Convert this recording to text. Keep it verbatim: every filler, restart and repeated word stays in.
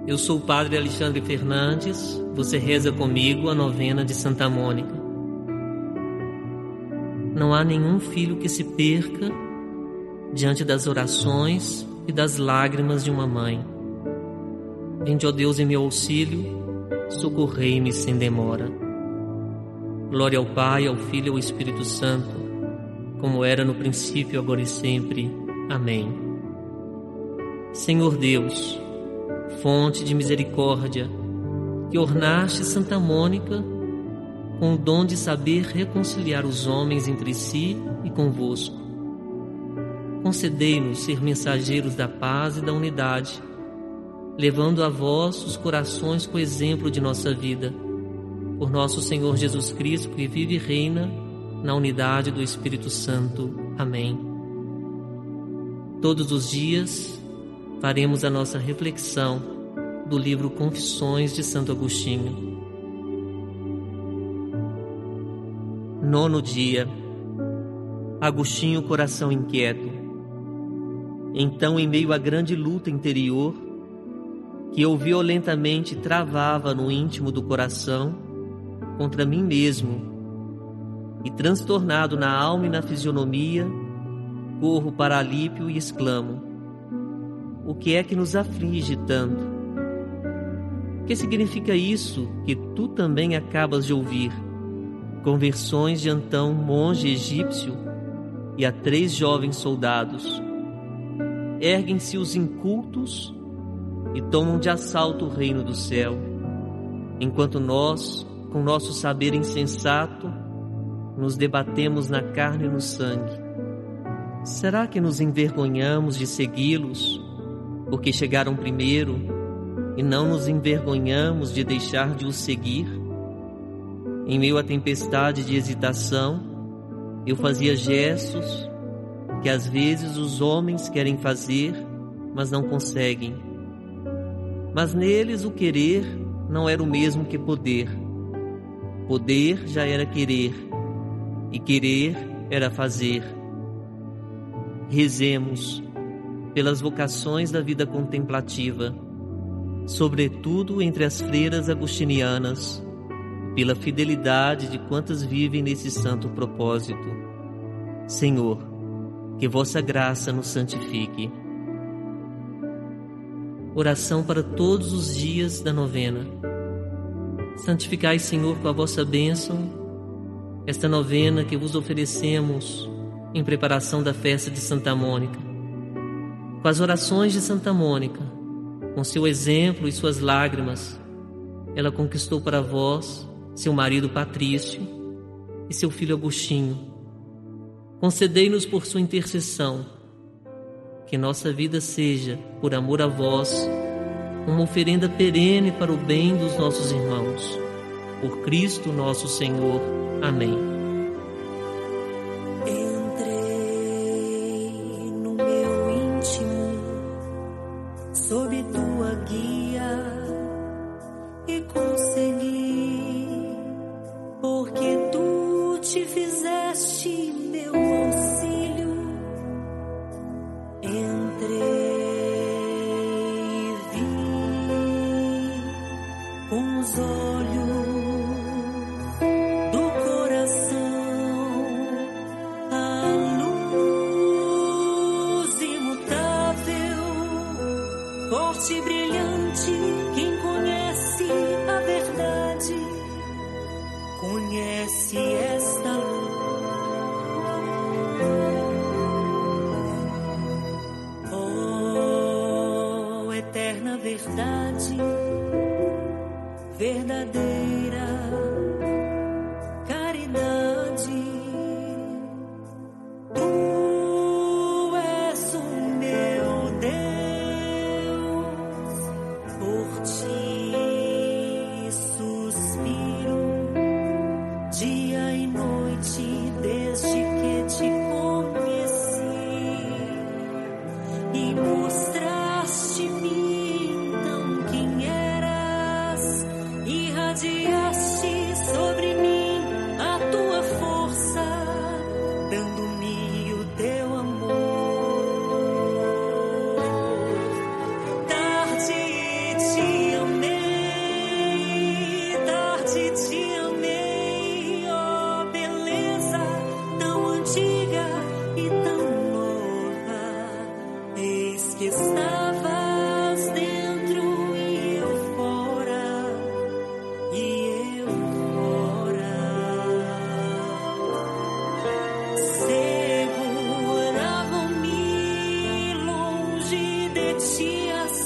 Eu sou o Padre Alexandre Fernandes, você reza comigo a novena de Santa Mônica. Não há nenhum filho que se perca diante das orações e das lágrimas de uma mãe. Vinde, ó Deus, em meu auxílio, socorrei-me sem demora. Glória ao Pai, ao Filho e ao Espírito Santo, como era no princípio, agora e sempre. Amém. Senhor Deus, fonte de misericórdia, que ornaste Santa Mônica com o dom de saber reconciliar os homens entre si e convosco, concedei-nos ser mensageiros da paz e da unidade, levando a vós os corações com o exemplo de nossa vida. Por nosso Senhor Jesus Cristo, que vive e reina na unidade do Espírito Santo. Amém. Todos os dias faremos a nossa reflexão do livro Confissões de Santo Agostinho. Nono dia. Agostinho, coração inquieto. Então, em meio à grande luta interior, que eu violentamente travava no íntimo do coração contra mim mesmo, e transtornado na alma e na fisionomia, corro para Alípio e exclamo: o que é que nos aflige tanto? O que significa isso que tu também acabas de ouvir? Conversões de Antão, monge egípcio, e a três jovens soldados. Erguem-se os incultos e tomam de assalto o reino do céu, enquanto nós, com nosso saber insensato, nos debatemos na carne e no sangue. Será que nos envergonhamos de segui-los, porque chegaram primeiro, e não nos envergonhamos de deixar de os seguir? Em meio à tempestade de hesitação, eu fazia gestos que às vezes os homens querem fazer, mas não conseguem. Mas neles o querer não era o mesmo que poder. Poder já era querer, e querer era fazer. Rezemos pelas vocações da vida contemplativa, sobretudo entre as freiras agostinianas, pela fidelidade de quantas vivem nesse santo propósito. Senhor, que vossa graça nos santifique. Oração para todos os dias da novena. Santificai, Senhor, com a vossa bênção, esta novena que vos oferecemos em preparação da festa de Santa Mônica. Com as orações de Santa Mônica, com seu exemplo e suas lágrimas, ela conquistou para vós seu marido Patrício e seu filho Agostinho. Concedei-nos por sua intercessão que nossa vida seja, por amor a vós, uma oferenda perene para o bem dos nossos irmãos. Por Cristo nosso Senhor. Amém. Entrei no meu íntimo, sob tua guia, e consegui, porque tu te fizeste meu auxílio. Entrei e vi com os olhos do coração a luz imutável, forte e brilhante. Quem conhece a verdade conhece esta luz. Oh, eterna verdade, verdadeira caridade, tu és o meu Deus, por ti suspiro dia e noite desde que te conheci, e mostraste-me então quem eras, irradiastes ti, assim